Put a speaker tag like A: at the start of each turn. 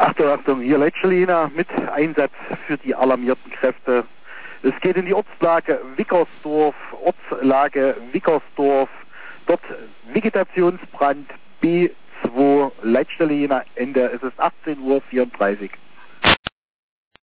A: Achtung, Achtung, hier Leitschelina mit Einsatz für die alarmierten Kräfte. Es geht in die Ortslage Wickersdorf, dort Vegetationsbrand B2, Leitstelle Jena, Ende, es ist 18:34 Uhr.